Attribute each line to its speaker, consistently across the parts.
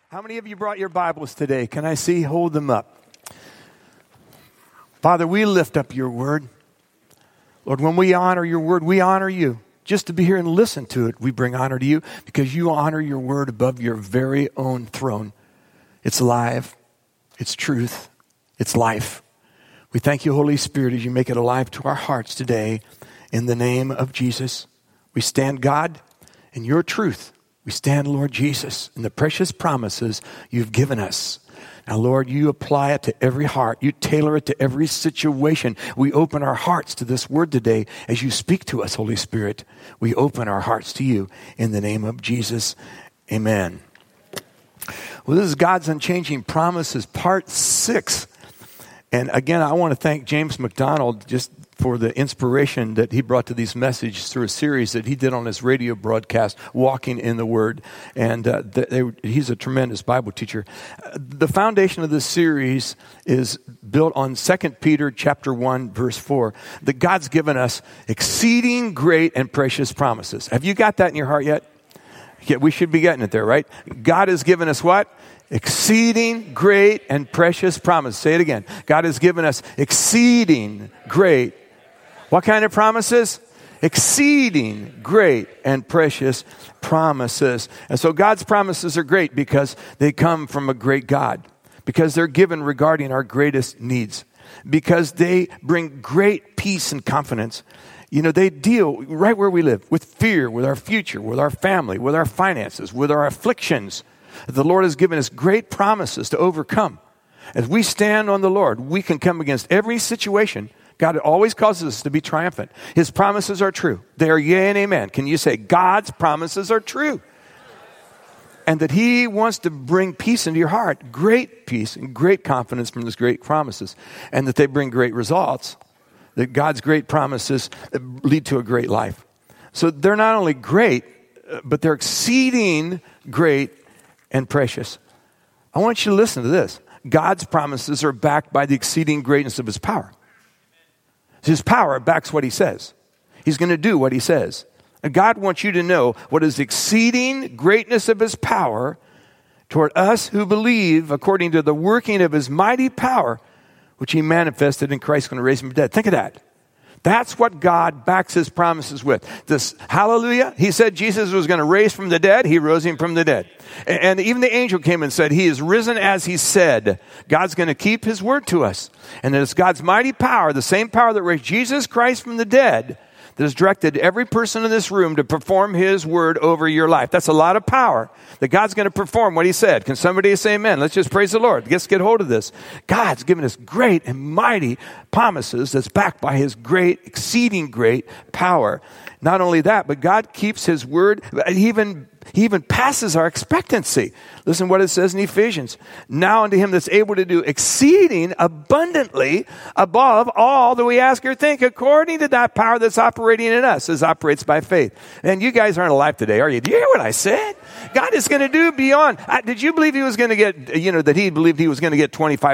Speaker 1: How many of you brought your Bibles today? Can I see? Hold them up. Father, we lift up your word. Lord, when we honor your word, we honor you. Just to be here and listen to it, we bring honor to you because you honor your word above your very own throne. It's alive. It's truth. It's life. We thank you, Holy Spirit, as you make it alive to our hearts today. In the name of Jesus, we stand, God, in your truth. We stand, Lord Jesus, in the precious promises you've given us. Now, Lord, you apply it to every heart. You tailor it to every situation. We open our hearts to this word today as you speak to us, Holy Spirit. We open our hearts to you in the name of Jesus. Amen. Well, this is God's Unchanging Promises, Part 6. And again, I want to thank James McDonald just for the inspiration that he brought to these messages through a series that he did on his radio broadcast, Walking in the Word. And he's a tremendous Bible teacher. The foundation of this series is built on 2 Peter chapter 1, verse 4, that God's given us exceeding great and precious promises. Have you got that in your heart yet? Yeah, we should be getting it there, right? God has given us what? Exceeding great and precious promises. Say it again. God has given us exceeding great. What kind of promises? Exceeding great and precious promises. And so God's promises are great because they come from a great God. Because they're given regarding our greatest needs. Because they bring great peace and confidence. You know, they deal right where we live with fear, with our future, with our family, with our finances, with our afflictions. The Lord has given us great promises to overcome. As we stand on the Lord, we can come against every situation. God always causes us to be triumphant. His promises are true. They are yea and amen. Can you say, God's promises are true? And that he wants to bring peace into your heart, great peace and great confidence from those great promises. And that they bring great results. That God's great promises lead to a great life. So they're not only great, but they're exceeding great and precious. I want you to listen to this. God's promises are backed by the exceeding greatness of his power. His power backs what he says. He's going to do what he says. And God wants you to know what is the exceeding greatness of his power toward us who believe according to the working of his mighty power, which he manifested in Christ when he raised him from the dead. Think of that. That's what God backs his promises with. This hallelujah. He said Jesus was going to raise from the dead. He rose him from the dead. And even the angel came and said, he is risen as he said. God's going to keep his word to us. And that it's God's mighty power, the same power that raised Jesus Christ from the dead, that has directed every person in this room to perform his word over your life. That's a lot of power that God's going to perform what he said. Can somebody say amen? Let's just praise the Lord. Let's get hold of this. God's given us great and mighty promises that's backed by his great, exceeding great power. Not only that, but God keeps his word. He even passes our expectancy. Listen what it says in Ephesians. Now unto him that's able to do exceeding abundantly above all that we ask or think, according to that power that's operating in us, as operates by faith. And you guys aren't alive today, are you? Do you hear what I said? God is going to do beyond. Did you believe he was going to get, that he believed he was going to get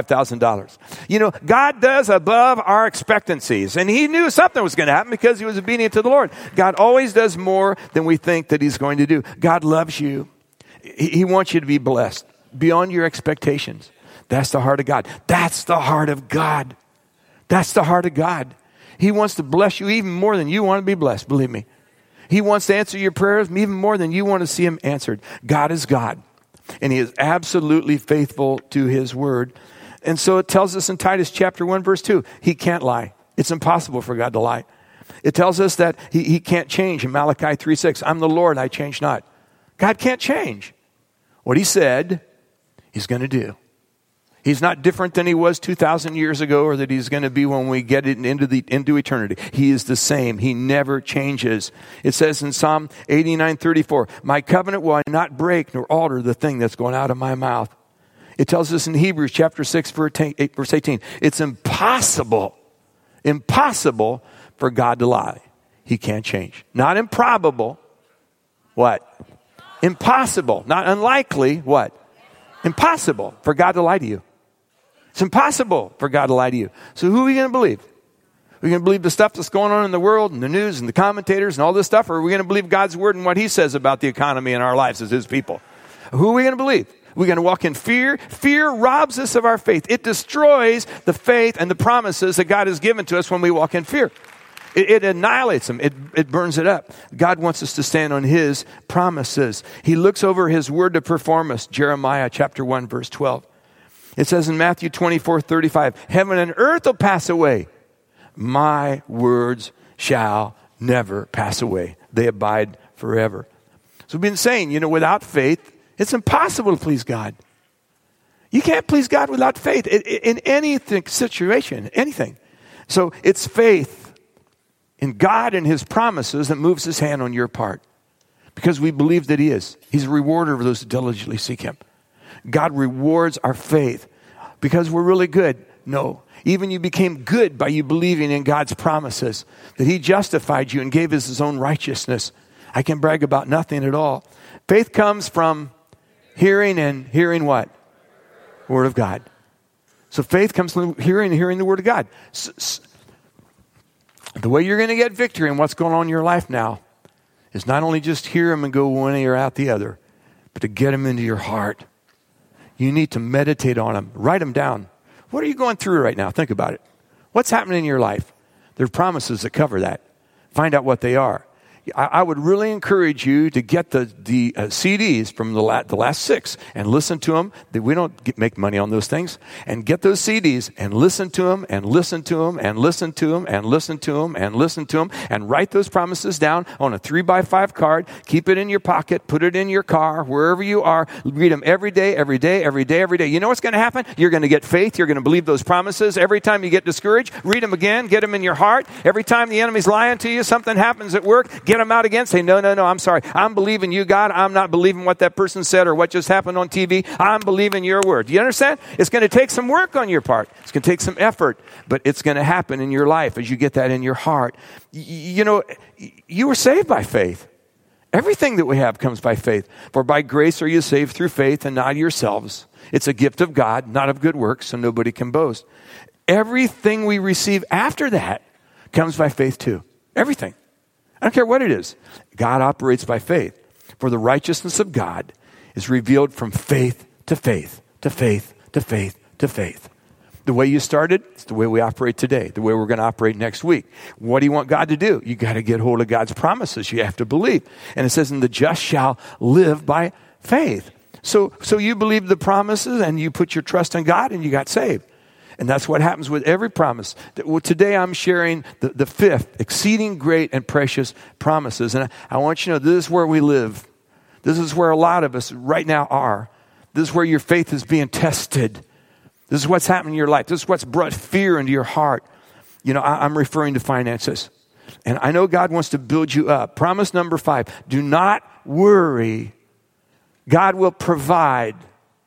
Speaker 1: $25,000? God does above our expectancies. And he knew something was going to happen because he was obedient to the Lord. God always does more than we think that he's going to do. God loves you. He wants you to be blessed beyond your expectations. That's the heart of God. That's the heart of God. That's the heart of God. He wants to bless you even more than you want to be blessed, believe me. He wants to answer your prayers even more than you want to see him answered. God is God, and he is absolutely faithful to his word. And so it tells us in Titus chapter 1, verse 2, he can't lie. It's impossible for God to lie. It tells us that he can't change in Malachi 3:6. I'm the Lord, I change not. God can't change. What he said, he's going to do. He's not different than he was 2,000 years ago or that he's going to be when we get it into eternity. He is the same. He never changes. It says in Psalm 89:34, my covenant will I not break nor alter the thing that's going out of my mouth. It tells us in Hebrews chapter 6, verse 18, it's impossible for God to lie. He can't change. Not improbable. What? Impossible. Not unlikely. What? Impossible for God to lie to you. It's impossible for God to lie to you. So who are we going to believe? Are we going to believe the stuff that's going on in the world and the news and the commentators and all this stuff? Or are we going to believe God's word and what he says about the economy in our lives as his people? Who are we going to believe? We're going to walk in fear. Fear robs us of our faith. It destroys the faith and the promises that God has given to us when we walk in fear. It annihilates them. It burns it up. God wants us to stand on his promises. He looks over his word to perform us. Jeremiah chapter 1, verse 12. It says in Matthew 24:35, heaven and earth will pass away. My words shall never pass away. They abide forever. So we've been saying, without faith, it's impossible to please God. You can't please God without faith in any situation, anything. So it's faith in God and his promises that moves his hand on your part. Because we believe that he is. He's a rewarder of those who diligently seek him. God rewards our faith because we're really good. No. Even you became good by you believing in God's promises. That he justified you and gave us his own righteousness. I can brag about nothing at all. Faith comes from hearing, and hearing what? Word of God. So faith comes from hearing and hearing the word of God. The way you're going to get victory in what's going on in your life now is not only just hear them and go one ear out the other, but to get them into your heart. You need to meditate on them. Write them down. What are you going through right now? Think about it. What's happening in your life? There are promises that cover that. Find out what they are. I would really encourage you to get the CDs from the last 6 and listen to them. We don't make money on those things. And get those CDs and listen to them and listen to them and listen to them and listen to them and listen to them and write those promises down on a 3x5 card. Keep it in your pocket. Put it in your car, wherever you are. Read them every day, every day, every day, every day. You know what's going to happen? You're going to get faith. You're going to believe those promises. Every time you get discouraged, read them again. Get them in your heart. Every time the enemy's lying to you, something happens at work, get them out again. Say, no, I'm sorry. I'm believing you, God. I'm not believing what that person said or what just happened on TV. I'm believing your word. Do you understand? It's going to take some work on your part. It's going to take some effort, but it's going to happen in your life as you get that in your heart. You were saved by faith. Everything that we have comes by faith. For by grace are you saved through faith and not yourselves. It's a gift of God, not of good works, so nobody can boast. Everything we receive after that comes by faith too. Everything. I don't care what it is. God operates by faith. For the righteousness of God is revealed from faith to faith, to faith, to faith, to faith. The way you started, it's the way we operate today, the way we're going to operate next week. What do you want God to do? You got to get hold of God's promises. You have to believe. And it says, and the just shall live by faith. So you believe the promises and you put your trust in God and you got saved. And that's what happens with every promise. Well, today I'm sharing the 5th, exceeding great and precious promises. And I want you to know this is where we live. This is where a lot of us right now are. This is where your faith is being tested. This is what's happening in your life. This is what's brought fear into your heart. I'm referring to finances. And I know God wants to build you up. Promise number 5, do not worry. God will provide.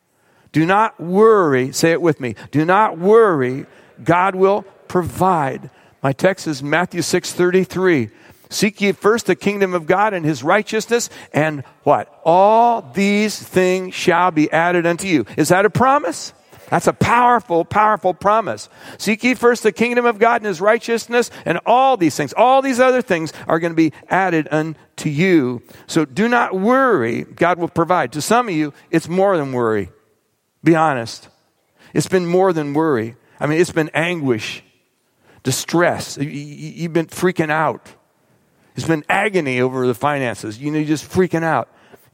Speaker 1: Do not worry. Say it with me. Do not worry. God will provide. My text is Matthew 6:33. Seek ye first the kingdom of God and his righteousness, and what? All these things shall be added unto you. Is that a promise? That's a powerful, powerful promise. Seek ye first the kingdom of God and his righteousness, and all these things, all these other things are going to be added unto you. So do not worry. God will provide. To some of you, it's more than worry. Be honest. It's been more than worry. It's been anguish, distress. You've been freaking out. It's been agony over the finances. You're just freaking out.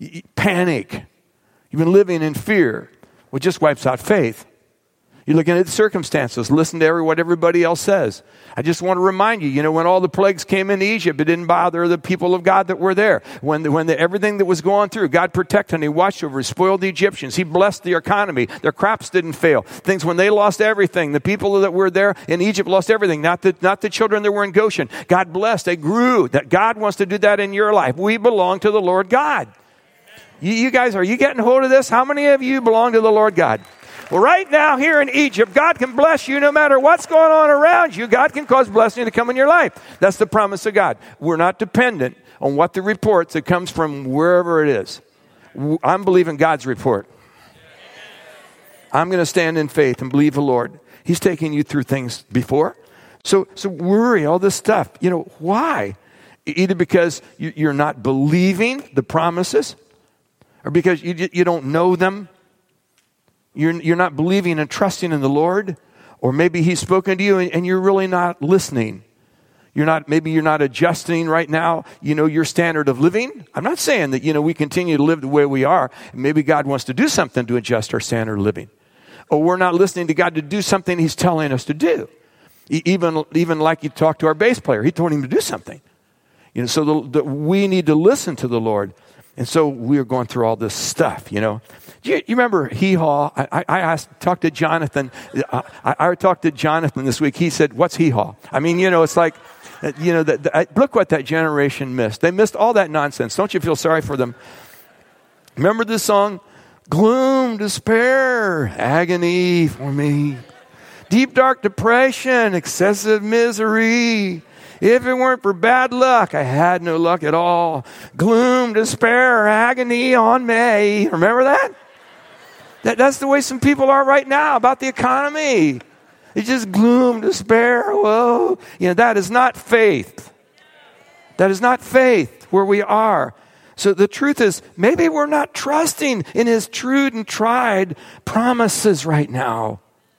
Speaker 1: Panic. You've been living in fear. Well, it just wipes out faith. You're looking at the circumstances. Listen to what everybody else says. I just want to remind you, when all the plagues came into Egypt, it didn't bother the people of God that were there. When everything that was going through, God protected and he watched over, he spoiled the Egyptians. He blessed the economy. Their crops didn't fail. Things when they lost everything, the people that were there in Egypt lost everything, not the children that were in Goshen. God blessed. They grew. That God wants to do that in your life. We belong to the Lord God. You guys, are you getting hold of this? How many of you belong to the Lord God? Well, right now here in Egypt, God can bless you no matter what's going on around you. God can cause blessing to come in your life. That's the promise of God. We're not dependent on what the reports that comes from wherever it is. I'm believing God's report. I'm going to stand in faith and believe the Lord. He's taken you through things before. So worry, all this stuff. Why? Either because you're not believing the promises, or because you don't know them. You're not believing and trusting in the Lord, or maybe He's spoken to you and you're really not listening. Maybe you're not adjusting right now, your standard of living. I'm not saying that, we continue to live the way we are. Maybe God wants to do something to adjust our standard of living. Or we're not listening to God to do something He's telling us to do. Even like you talked to our bass player, He told him to do something. So we need to listen to the Lord. And so we are going through all this stuff, You remember Hee Haw? I talked to Jonathan. I talked to Jonathan this week. He said, "What's Hee Haw?" I mean, it's like, look what that generation missed. They missed all that nonsense. Don't you feel sorry for them? Remember this song? Gloom, despair, agony for me. Deep, dark depression, excessive misery. If it weren't for bad luck, I had no luck at all. Gloom, despair, agony on me. Remember that? That's the way some people are right now about the economy. It's just gloom, despair. Whoa. That is not faith. That is not faith where we are. So the truth is, maybe we're not trusting in His true and tried promises right now.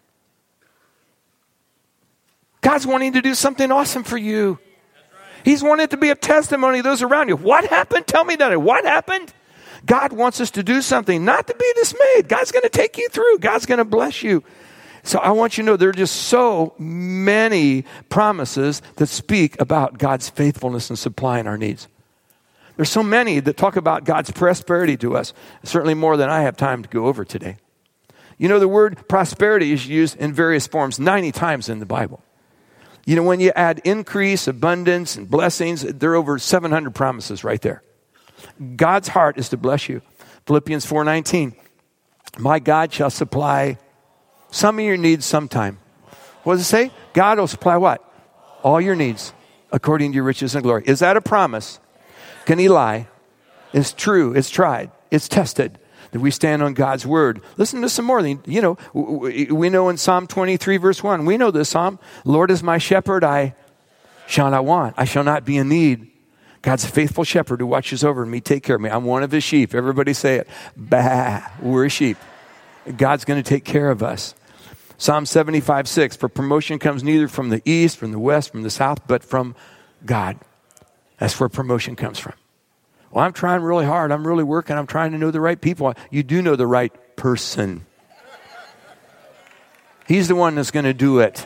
Speaker 1: God's wanting to do something awesome for you. He's wanting to be a testimony to those around you. What happened? Tell me that. What happened? God wants us to do something, not to be dismayed. God's going to take you through. God's going to bless you. So I want you to know there are just so many promises that speak about God's faithfulness in supplying our needs. There's so many that talk about God's prosperity to us, certainly more than I have time to go over today. The word prosperity is used in various forms 90 times in the Bible. When you add increase, abundance, and blessings, there are over 700 promises right there. God's heart is to bless you. Philippians 4:19, my God shall supply some of your needs sometime. What does it say? God will supply what? All your needs according to your riches and glory. Is that a promise? Can He lie? It's true. It's tried. It's tested. That we stand on God's word. Listen to some more. We know in Psalm 23 verse 1, we know this psalm. Lord is my shepherd, I shall not want. I shall not be in need. God's a faithful shepherd who watches over me, take care of me. I'm one of His sheep. Everybody say it. Bah, we're a sheep. God's going to take care of us. Psalm 75:6, for promotion comes neither from the east, from the west, from the south, but from God. That's where promotion comes from. Well, I'm trying really hard. I'm really working. I'm trying to know the right people. You do know the right person. He's the one that's going to do it.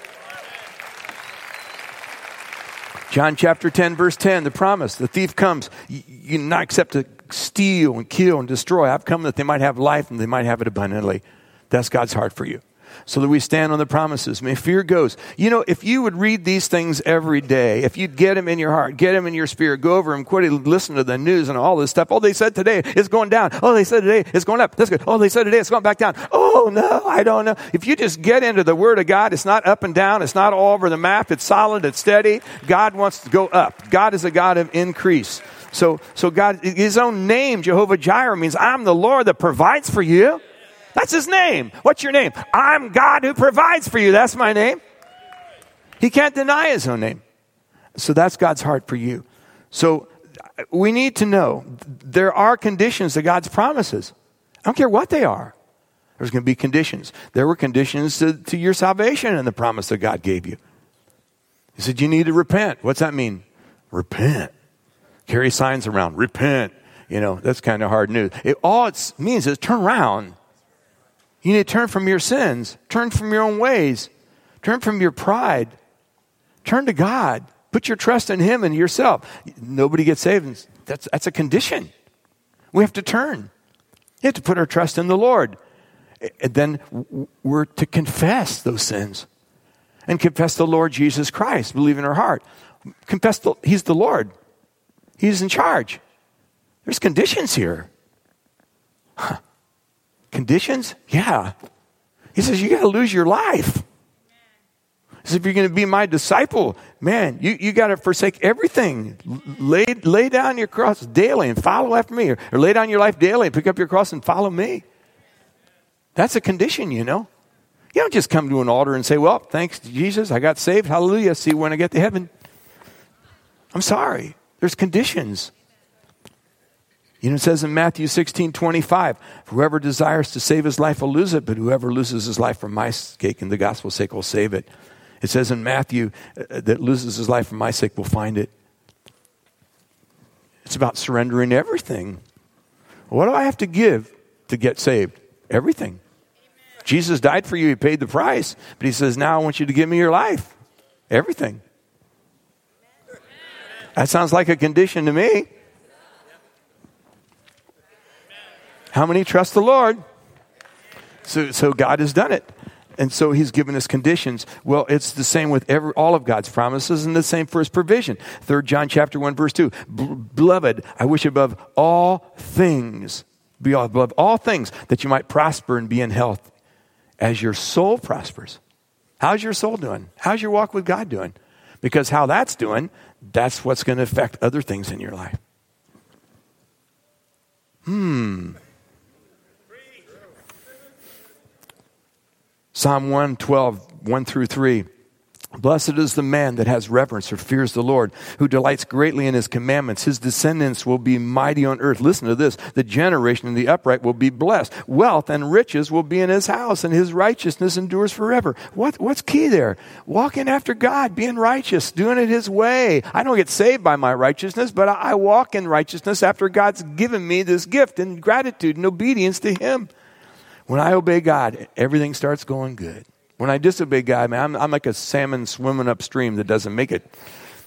Speaker 1: John chapter 10, verse 10, the promise. The thief comes. You not except to steal and kill and destroy. I've come that they might have life and they might have it abundantly. That's God's heart for you. So that we stand on the promises. May fear goes. If you would read these things every day, if you'd get them in your heart, get them in your spirit, go over them, quit listen to the news and all this stuff. Oh, they said today it's going down. Oh, they said today it's going up. That's good. Oh, they said today it's going back down. Oh, no, I don't know. If you just get into the Word of God, it's not up and down. It's not all over the map. It's solid. It's steady. God wants to go up. God is a God of increase. So God, His own name, Jehovah Jireh, means I'm the Lord that provides for you. That's His name. What's your name? I'm God who provides for you. That's my name. He can't deny His own name. So that's God's heart for you. So we need to know there are conditions to God's promises. I don't care what they are. There's going to be conditions. There were conditions to your salvation and the promise that God gave you. He said you need to repent. What's that mean? Repent. Carry signs around. Repent. That's kind of hard news. All it means is turn around. You need to turn from your sins. Turn from your own ways. Turn from your pride. Turn to God. Put your trust in Him and yourself. Nobody gets saved. That's a condition. We have to turn. You have to put our trust in the Lord. And then we're to confess those sins. And confess the Lord Jesus Christ. Believe in our heart. Confess He's the Lord. He's in charge. There's conditions here. Huh. Conditions? Yeah. He says, you got to lose your life. He says, if you're going to be my disciple, man, you got to forsake everything. Lay down your cross daily and follow after me. Or lay down your life daily and pick up your cross and follow me. That's a condition, You don't just come to an altar and say, well, thanks to Jesus, I got saved. Hallelujah. See you when I get to heaven. I'm sorry. There's conditions. You know, it says in Matthew 16:25, whoever desires to save his life will lose it, but whoever loses his life for my sake and the gospel's sake will save it. It says in Matthew that loses his life for my sake will find it. It's about surrendering everything. What do I have to give to get saved? Everything. Amen. Jesus died for you. He paid the price. But he says, now I want you to give me your life. Everything. Amen. That sounds like a condition to me. How many trust the Lord? So God has done it. And so he's given us conditions. Well, it's the same with all of God's promises and the same for his provision. 3 John chapter 1, verse 2. Beloved, I wish above all things, that you might prosper and be in health as your soul prospers. How's your soul doing? How's your walk with God doing? Because how that's doing, that's what's going to affect other things in your life. Psalm 112, 1 through 3. Blessed is the man that has reverence or fears the Lord, who delights greatly in his commandments. His descendants will be mighty on earth. Listen to this. The generation of the upright will be blessed. Wealth and riches will be in his house, and his righteousness endures forever. What's key there? Walking after God, being righteous, doing it his way. I don't get saved by my righteousness, but I walk in righteousness after God's given me this gift in gratitude and obedience to him. When I obey God, everything starts going good. When I disobey God, man, I'm like a salmon swimming upstream that doesn't make it.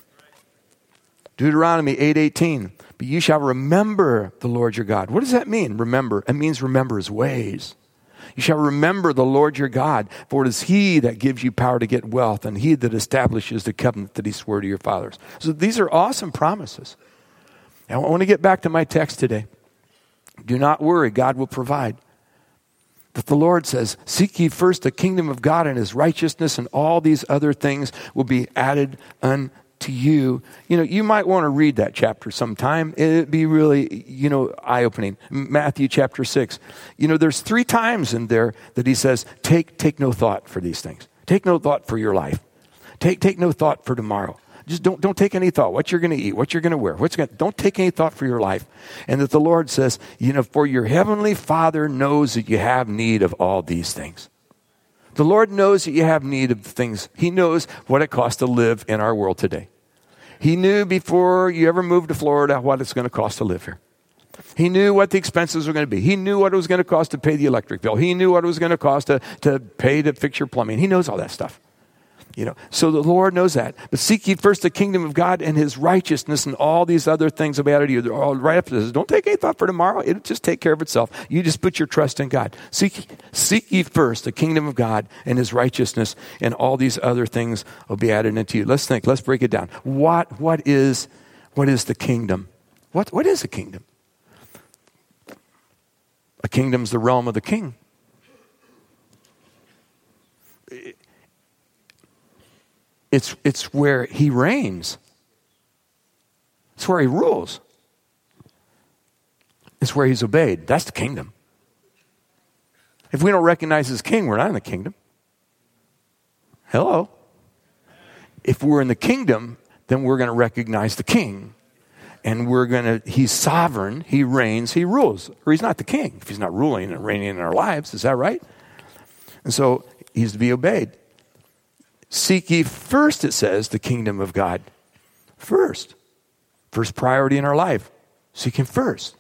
Speaker 1: Deuteronomy 8:18. But you shall remember the Lord your God. What does that mean? Remember. It means remember his ways. You shall remember the Lord your God, for it is he that gives you power to get wealth, and he that establishes the covenant that he swore to your fathers. So these are awesome promises. Now, I want to get back to my text today. Do not worry, God will provide. But the Lord says, seek ye first the kingdom of God and his righteousness, and all these other things will be added unto you. You know, you might want to read that chapter sometime. It'd be really, eye-opening. Matthew chapter 6. There's 3 times in there that he says, take no thought for these things. Take no thought for your life. Take no thought for tomorrow. Just don't take any thought. What you're going to eat, what you're going to wear. Don't take any thought for your life. And that the Lord says, for your heavenly Father knows that you have need of all these things. The Lord knows that you have need of things. He knows what it costs to live in our world today. He knew before you ever moved to Florida what it's going to cost to live here. He knew what the expenses were going to be. He knew what it was going to cost to pay the electric bill. He knew what it was going to cost to pay to fix your plumbing. He knows all that stuff. So the Lord knows that. But seek ye first the kingdom of God and his righteousness, and all these other things will be added to you. They're all right after this. Don't take any thought for tomorrow. It'll just take care of itself. You just put your trust in God. Seek ye first the kingdom of God and his righteousness, and all these other things will be added unto you. Let's think. Let's break it down. What is the kingdom? What is a kingdom? A kingdom's the realm of the king. It's where he reigns. It's where he rules. It's where he's obeyed. That's the kingdom. If we don't recognize his king, we're not in the kingdom. Hello. If we're in the kingdom, then we're going to recognize the king. And he's sovereign, he reigns, he rules. Or he's not the king if he's not ruling and reigning in our lives. Is that right? And so he's to be obeyed. Seek ye first, it says, the kingdom of God. First. First priority in our life. Seek him first.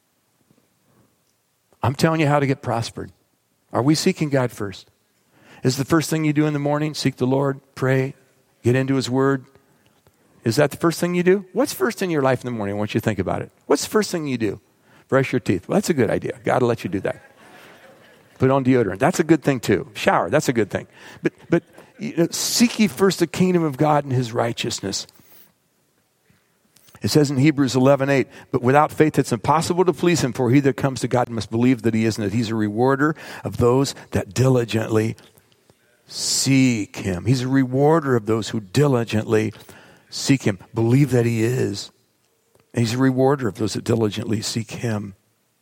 Speaker 1: I'm telling you how to get prospered. Are we seeking God first? Is the first thing you do in the morning seek the Lord, pray, get into his word? Is that the first thing you do? What's first in your life in the morning? I want you to think about it. What's the first thing you do? Brush your teeth. Well, that's a good idea. God will let you do that. Put on deodorant. That's a good thing too. Shower. That's a good thing. But seek ye first the kingdom of God and his righteousness. It says in Hebrews 11:8, but without faith it's impossible to please him, for he that comes to God must believe that he is, and that he's a rewarder of those that diligently seek him. He's a rewarder of those who diligently seek him. Believe that he is. And he's a rewarder of those that diligently seek him.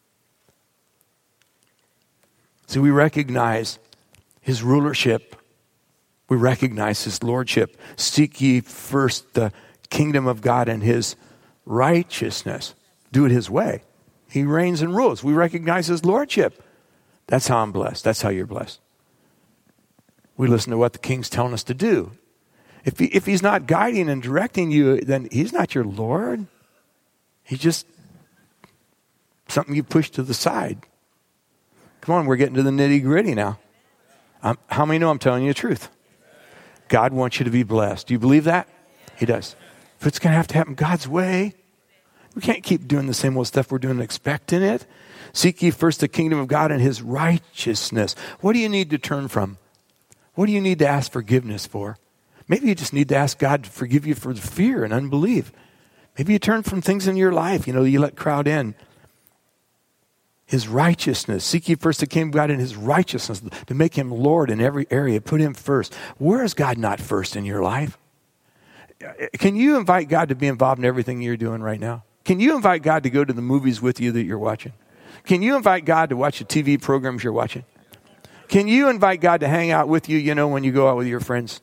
Speaker 1: So we recognize his rulership. We recognize his lordship. Seek ye first the kingdom of God and his righteousness. Do it his way. He reigns and rules. We recognize his lordship. That's how I'm blessed. That's how you're blessed. We listen to what the king's telling us to do. If he's not guiding and directing you, then he's not your Lord. He's just something you push to the side. Come on, we're getting to the nitty-gritty now. How many know I'm telling you the truth? God wants you to be blessed. Do you believe that? He does. But it's going to have to happen God's way. We can't keep doing the same old stuff we're doing and expecting it. Seek ye first the kingdom of God and his righteousness. What do you need to turn from? What do you need to ask forgiveness for? Maybe you just need to ask God to forgive you for the fear and unbelief. Maybe you turn from things in your life, you let crowd in. His righteousness. Seek ye first the kingdom of God and his righteousness, to make him Lord in every area. Put him first. Where is God not first in your life? Can you invite God to be involved in everything you're doing right now? Can you invite God to go to the movies with you that you're watching? Can you invite God to watch the TV programs you're watching? Can you invite God to hang out with you, when you go out with your friends?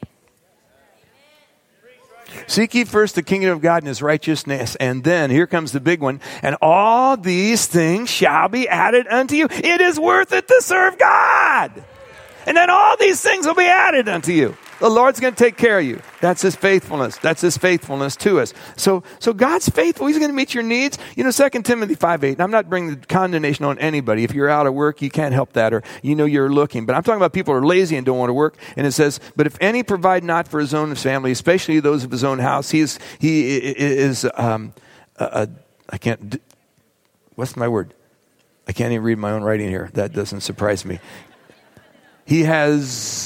Speaker 1: Seek ye first the kingdom of God and his righteousness, and then, here comes the big one, and all these things shall be added unto you. It is worth it to serve God. And then all these things will be added unto you. The Lord's going to take care of you. That's his faithfulness. That's his faithfulness to us. So God's faithful. He's going to meet your needs. 2 Timothy 5:8. And I'm not bringing condemnation on anybody. If you're out of work, you can't help that, or you're looking. But I'm talking about people who are lazy and don't want to work. And it says, but if any provide not for his own family, especially those of his own house, he is what's my word? I can't even read my own writing here. That doesn't surprise me. He has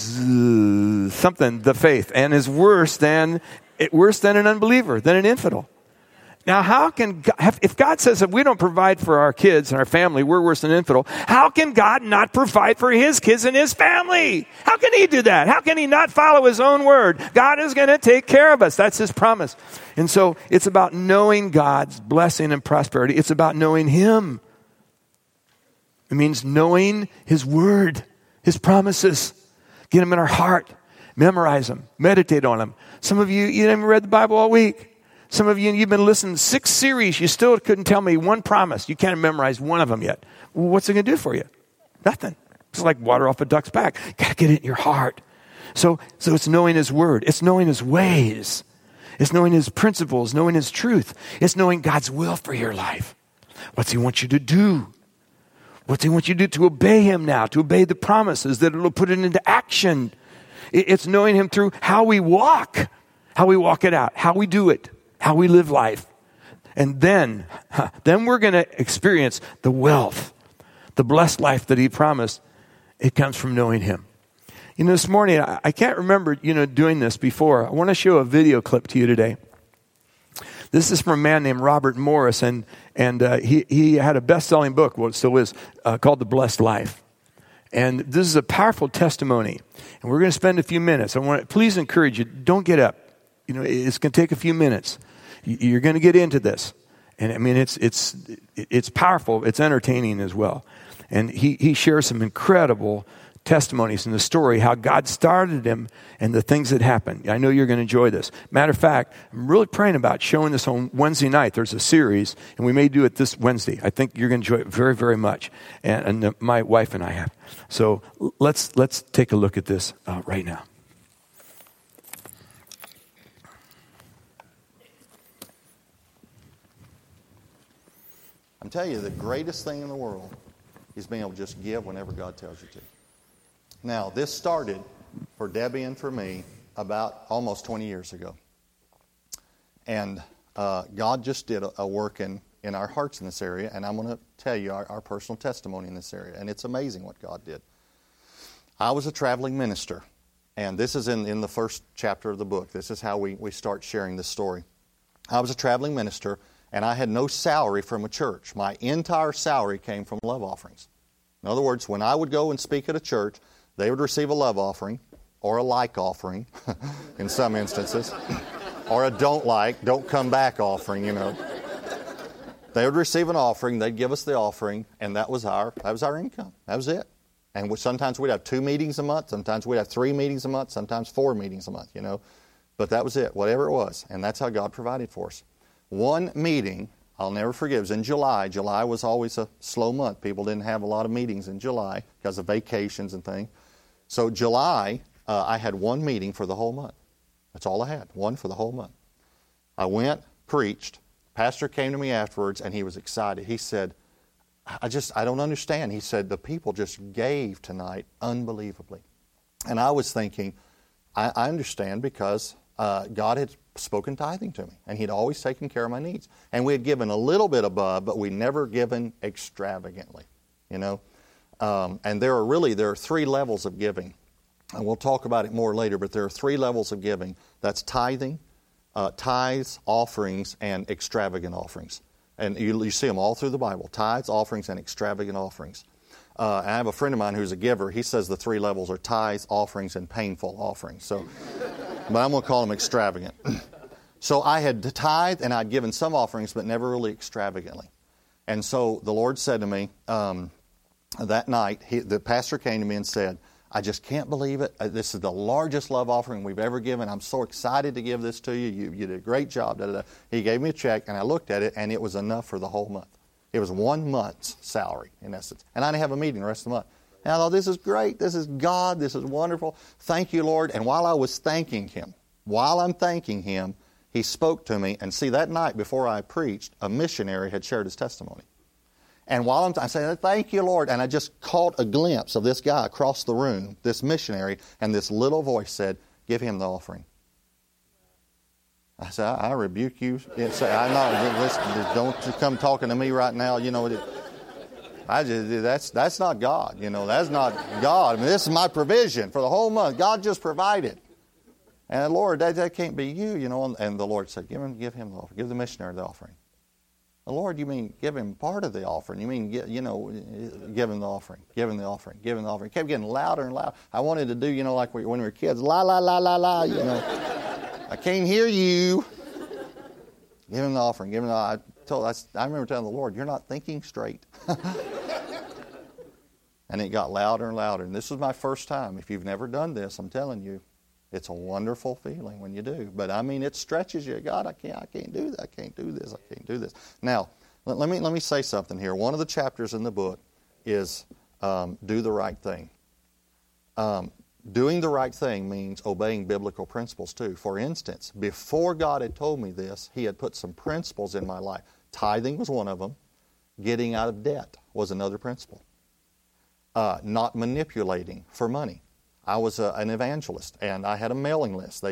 Speaker 1: the faith, and is worse than an unbeliever, than an infidel. Now, if God says if we don't provide for our kids and our family, we're worse than an infidel, how can God not provide for his kids and his family? How can he do that? How can he not follow his own word? God is going to take care of us. That's his promise. And so it's about knowing God's blessing and prosperity. It's about knowing him. It means knowing his word. His promises. Get them in our heart. Memorize them. Meditate on them. Some of you haven't read the Bible all week. Some of you've been listening to 6 series. You still couldn't tell me one promise. You can't memorize one of them yet. Well, what's it going to do for you? Nothing. It's like water off a duck's back. You got to get it in your heart. So it's knowing his word. It's knowing his ways. It's knowing his principles, knowing his truth. It's knowing God's will for your life. What's he want you to do? What's he want you to do to obey him now, to obey the promises, that it'll put it into action. It's knowing him through how we walk it out, how we do it, how we live life. And then we're going to experience the wealth, the blessed life that he promised. It comes from knowing him. This morning, I can't remember, doing this before. I want to show a video clip to you today. This is from a man named Robert Morris, and he had a best-selling book, well, it still is, called The Blessed Life. And this is a powerful testimony. And we're going to spend a few minutes. I want to please encourage you, don't get up. It's going to take a few minutes. You're going to get into this. And I mean, it's powerful. It's entertaining as well. And he shares some incredible testimonies in the story, how God started him and the things that happened. I know you're going to enjoy this. Matter of fact, I'm really praying about showing this on Wednesday night. There's a series, and we may do it this Wednesday. I think you're going to enjoy it very, very much. And my wife and I have. So let's take a look at this right now.
Speaker 2: I'm telling you, the greatest thing in the world is being able to just give whenever God tells you to. Now, this started for Debbie and for me about almost 20 years ago. And God just did a work in our hearts in this area, and I'm going to tell you our personal testimony in this area. And it's amazing what God did. I was a traveling minister, and this is in the first chapter of the book. This is how we start sharing this story. I was a traveling minister, and I had no salary from a church. My entire salary came from love offerings. In other words, when I would go and speak at a church, they would receive a love offering, or a like offering, in some instances, or a don't come back offering, They would receive an offering, they'd give us the offering, and that was our income. That was it. And sometimes we'd have 2 meetings a month, sometimes we'd have 3 meetings a month, sometimes 4 meetings a month, But that was it, whatever it was. And that's how God provided for us. One meeting, I'll never forget. It was in July. July was always a slow month. People didn't have a lot of meetings in July because of vacations and things. So July, I had one meeting for the whole month. That's all I had, one for the whole month. I went, preached. Pastor came to me afterwards, and he was excited. He said, I don't understand. He said, the people just gave tonight unbelievably. And I was thinking, I understand because God had spoken tithing to me, and He'd always taken care of my needs. And we had given a little bit above, but we'd never given extravagantly, you know. And there are three levels of giving. And we'll talk about it more later, but there are three levels of giving. That's tithing, tithes, offerings, and extravagant offerings. And you see them all through the Bible, tithes, offerings, and extravagant offerings. I have a friend of mine who's a giver. He says the three levels are tithes, offerings, and painful offerings. So, but I'm going to call them extravagant. So I had tithed and I'd given some offerings, but never really extravagantly. And so the Lord said to me that night, the pastor came to me and said, I just can't believe it. This is the largest love offering we've ever given. I'm so excited to give this to you. You did a great job. Da, da, da. He gave me a check, and I looked at it, and it was enough for the whole month. It was 1 month's salary, in essence. And I didn't have a meeting the rest of the month. And I thought, this is great. This is God. This is wonderful. Thank you, Lord. And while I was thanking Him, He spoke to me. And see, that night before I preached, a missionary had shared his testimony. And while I'm saying, thank you, Lord, and I just caught a glimpse of this guy across the room, this missionary, and this little voice said, give him the offering. I said, I rebuke you. Don't come talking to me right now. You know, that's not God. You know, that's not God. I mean, this is my provision for the whole month. God just provided. And Lord, that can't be you. You know, and the Lord said, give him the offering. Give the missionary the offering. Lord, you mean give him part of the offering? You mean, give him the offering, give him the offering, give him the offering. It kept getting louder and louder. I wanted to do, you know, like when we were kids, la, la, la, la, la, you know. I can't hear you. Give him the offering, give him the offering. I remember telling the Lord, you're not thinking straight. And it got louder and louder. And this was my first time. If you've never done this, I'm telling you, it's a wonderful feeling when you do. But I mean, it stretches you. God, I can't do that. I can't do this. I can't do this. Now, let me say something here. One of the chapters in the book is do the right thing. Doing the right thing means obeying biblical principles too. For instance, before God had told me this, He had put some principles in my life. Tithing was one of them. Getting out of debt was another principle. Not manipulating for money. I was an evangelist, and I had a mailing list.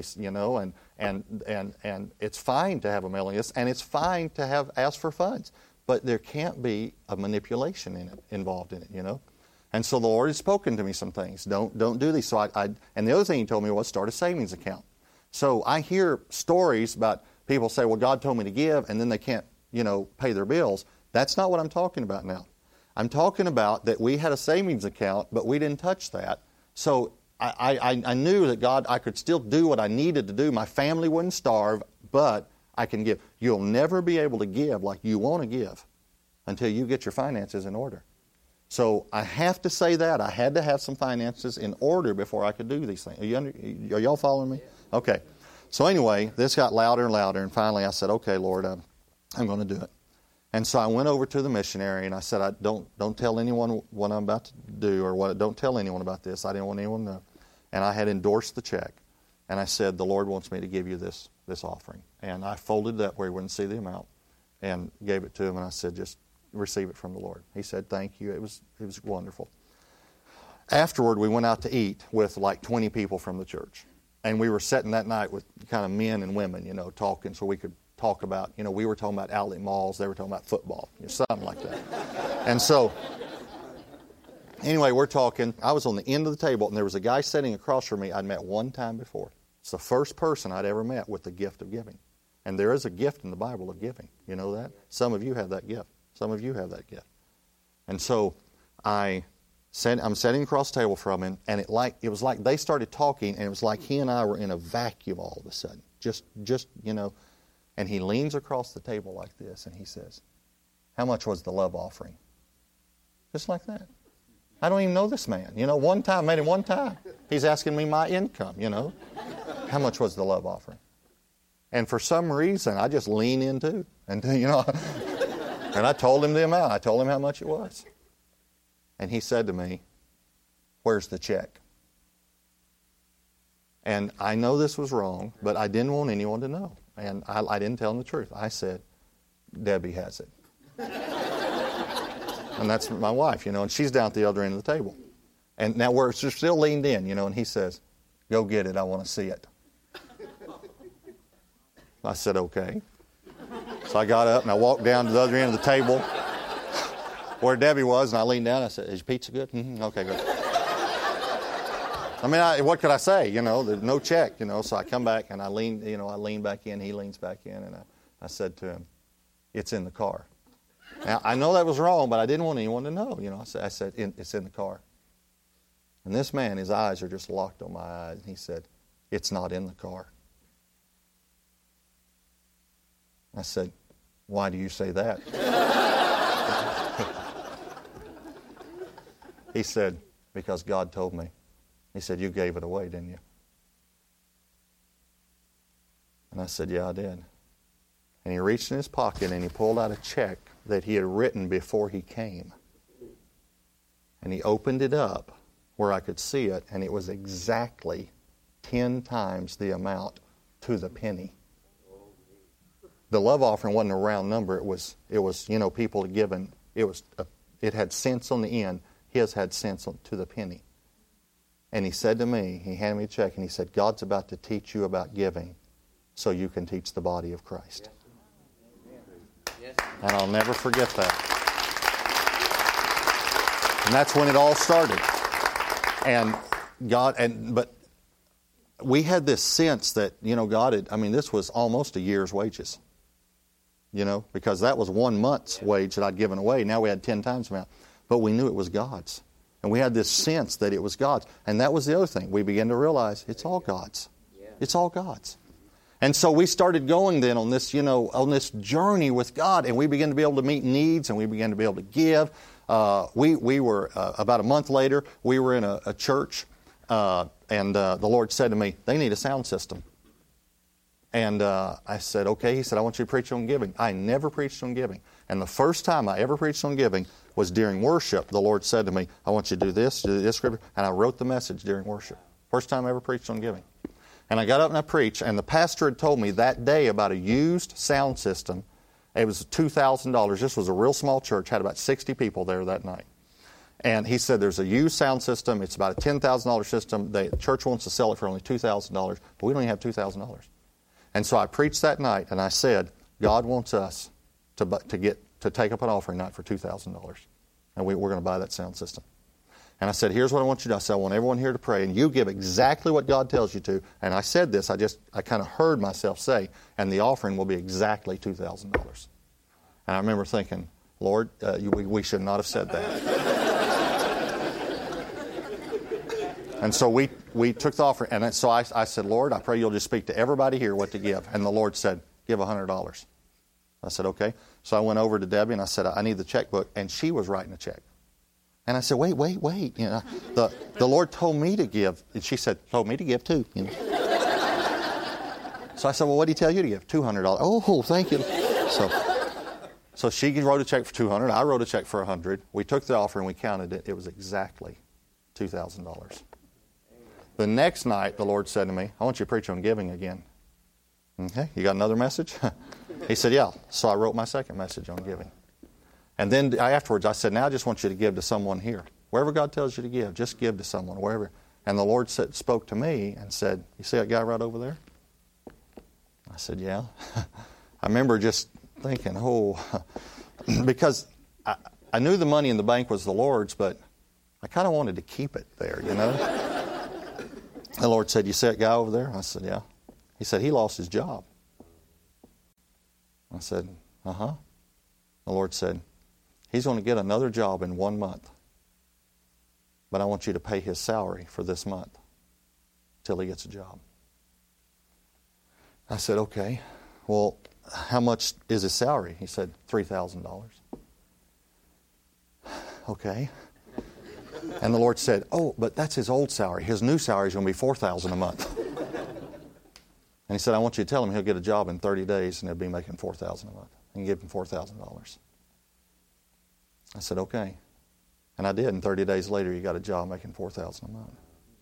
Speaker 2: And it's fine to have a mailing list, and it's fine to ask for funds, but there can't be a manipulation involved in it, you know. And so the Lord has spoken to me some things. Don't do these. So and the other thing He told me was start a savings account. So I hear stories about people say, well, God told me to give, and then they can't, you know, pay their bills. That's not what I'm talking about now. I'm talking about that we had a savings account, but we didn't touch that. So I knew that God, I could still do what I needed to do. My family wouldn't starve, but I can give. You'll never be able to give like you want to give until you get your finances in order. So I have to say that. I had to have some finances in order before I could do these things. Are y'all following me? Okay. So anyway, this got louder and louder, and finally I said, okay, Lord, I'm going to do it. And so I went over to the missionary, and I said, don't tell anyone what I'm about to do, or don't tell anyone about this. I didn't want anyone to know. And I had endorsed the check. And I said, the Lord wants me to give you this offering. And I folded it up where He wouldn't see the amount and gave it to him. And I said, just receive it from the Lord. He said, thank you. It was wonderful. Afterward, we went out to eat with like 20 people from the church. And we were sitting that night with kind of men and women, you know, talking so we could talk about, you know, we were talking about outlet malls. They were talking about football, you know, something like that. And so anyway, we're talking. I was on the end of the table, and there was a guy sitting across from me I'd met one time before. It's the first person I'd ever met with the gift of giving. And there is a gift in the Bible of giving. You know that? Some of you have that gift. Some of you have that gift. And so I'm sitting across the table from him, and it was like they started talking, and it was like he and I were in a vacuum all of a sudden. Just you know. And he leans across the table like this, and he says, how much was the love offering? Just like that. I don't even know this man. You know, met him one time. He's asking me my income, you know. How much was the love offering? And for some reason, I just lean in too. And, you know, And I told him the amount. I told him how much it was. And he said to me, "Where's the check?" And I know this was wrong, but I didn't want anyone to know. And I didn't tell him the truth. I said, "Debbie has it." And that's my wife, and she's down at the other end of the table. And now we're still leaned in, and he says, "Go get it. I want to see it." I said, "Okay." So I got up and I walked down to the other end of the table where Debbie was, and I leaned down and I said, "Is your pizza good?" "Mm-hmm. Okay, good." I mean, what could I say? There's no check, So I come back and I lean back in. He leans back in, and I said to him, "It's in the car." Now, I know that was wrong, but I didn't want anyone to know. I said, "It's in the car." And this man, his eyes are just locked on my eyes. And he said, "It's not in the car." I said, "Why do you say that?" He said, "Because God told me." He said, "You gave it away, didn't you?" And I said, "Yeah, I did." And he reached in his pocket and he pulled out a check that he had written before he came. And he opened it up where I could see it, and it was exactly 10 times the amount to the penny. The love offering wasn't a round number. It was people had given. It had cents on the end. His had cents to the penny. And he said to me, he handed me a check, and he said, "God's about to teach you about giving so you can teach the body of Christ." And I'll never forget that. And that's when it all started. But we had this sense that, God had, this was almost a year's wages. Because that was 1 month's wage that I'd given away. Now we had 10 times the amount. But we knew it was God's. And we had this sense that it was God's. And that was the other thing. We began to realize it's all God's. It's all God's. And so we started going then on this, on this journey with God, and we began to be able to meet needs, and we began to be able to give. We were, about a month later, we were in a church, and the Lord said to me, "They need a sound system." And I said, "Okay." He said, "I want you to preach on giving." I never preached on giving. And the first time I ever preached on giving was during worship. The Lord said to me, "I want you to do this scripture." And I wrote the message during worship. First time I ever preached on giving. And I got up and I preached, and the pastor had told me that day about a used sound system. It was $2,000. This was a real small church, had about 60 people there that night. And he said, "There's a used sound system. It's about a $10,000 system. The church wants to sell it for only $2,000, but we don't even have $2,000. And so I preached that night, and I said, God wants us to take up an offering night for $2,000. And we're going to buy that sound system. And I said, "Here's what I want you to do." I said, "I want everyone here to pray, and you give exactly what God tells you to." And I said this, I kind of heard myself say, "And the offering will be exactly $2,000. And I remember thinking, "Lord, we should not have said that." And so we took the offering. And so I said, "Lord, I pray you'll just speak to everybody here what to give." And the Lord said, "Give $100. I said, "Okay." So I went over to Debbie and I said, "I need the checkbook." And she was writing a check. And I said, wait. The Lord told me to give. And she said, "Told me to give too." So I said, "Well, what did he tell you to give?" $200. "Oh, thank you." So she wrote a check for $200. I wrote a check for $100. We took the offering, we counted it. It was exactly $2,000. The next night, the Lord said to me, "I want you to preach on giving again." "Okay, you got another message?" He said, "Yeah." So I wrote my second message on giving. And then afterwards, I said, "Now I just want you to give to someone here. Wherever God tells you to give, just give to someone, wherever." And the Lord spoke to me and said, "You see that guy right over there?" I said, "Yeah." I remember just thinking, because I knew the money in the bank was the Lord's, but I kind of wanted to keep it there, The Lord said, "You see that guy over there?" I said, "Yeah." He said, "He lost his job." I said, "Uh-huh." The Lord said, "He's going to get another job in 1 month. But I want you to pay his salary for this month till he gets a job." I said, "Okay. Well, how much is his salary?" He said, $3,000. Okay. And the Lord said, "Oh, but that's his old salary. His new salary is going to be $4,000 a month." And he said, "I want you to tell him he'll get a job in 30 days and he'll be making $4,000 a month." And give him $4,000. I said, okay. And I did, and 30 days later, he got a job making $4,000 a month.